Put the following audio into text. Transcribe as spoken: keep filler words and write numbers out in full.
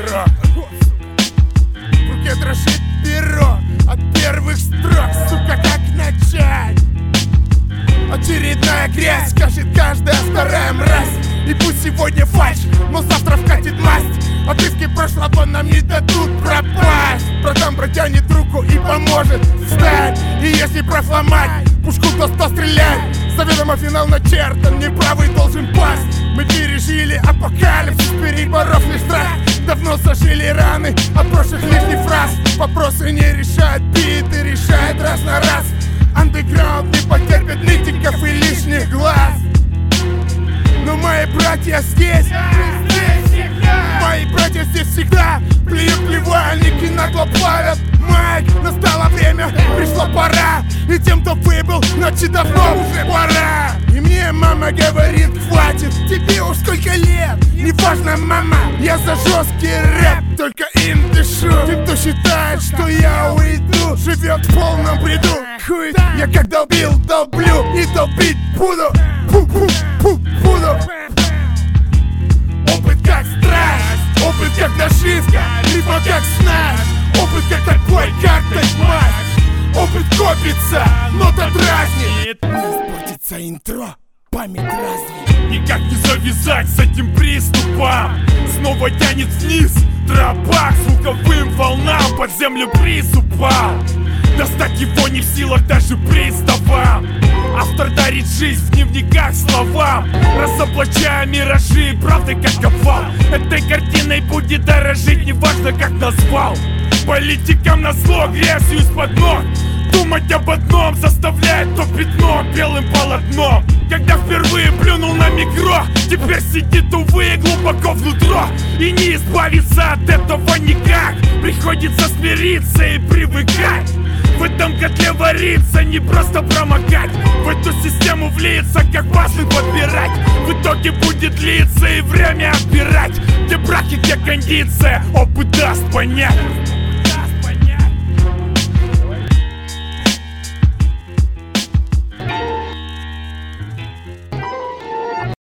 перо. В руке дрожит перо от первых строк, сука, как начать? Очередная грязь, скажет каждая вторая мразь. И пусть сегодня фальшь, но завтра вкатит масть. Отрывки прошлого нам не дадут пропасть. Братан протянет руку и поможет встать. И если проломать пушку, то сто стрелять. Заведомо финал начертан, неправый должен пасть. Мы пережили апокалипсис, переборов лишь страх. Давно зажили раны от прошлых лишних фраз. Вопросы не решают биты, решает раз на раз. Андеграунд не потерпит нытиков и лишних глаз. Но мои братья здесь, мои братья здесь всегда. Плюют плевальники, нагло плавят майк. Настало время, пришла пора. И тем, кто выбыл, значит давно уже пора. И мне мама говорит, хватит, тебе уж сколько лет. Неважно, мама, я за жесткий рэп, только им дышу. Тем, кто считает, что я уйду, живет в полном бреду. Хуй, я как долбил, долблю и долбить буду. Пу-пу-пу, буду. Опыт как страсть, опыт как наживка, либо как снасть. Опыт как такой, как дать мать. Опыт копится, но тот разнит. Испортится интро, память разве. Никак не завязать с этим приступом. Снова тянет вниз тропа к звуковым волнам. Под землю приз упал. Достать его не в силах даже приставам. Автор дарит жизнь в дневниках словам, разоблачая миражи, правды как обвал. Этой картиной будет дорожить, неважно как назвал. Политикам назло грязью из-под ног. Думать об одном заставляет то пятно белым полотном. Когда впервые плюнул на микро, теперь сидит, увы, глубоко внутри. И не избавиться от этого никак. Приходится смириться и привыкать. В этом котле вариться, не просто промокать. В эту систему влиться, как пазлы подбирать. В итоге будет длиться и время отбирать. Где браки, где кондиция, опыт даст понять.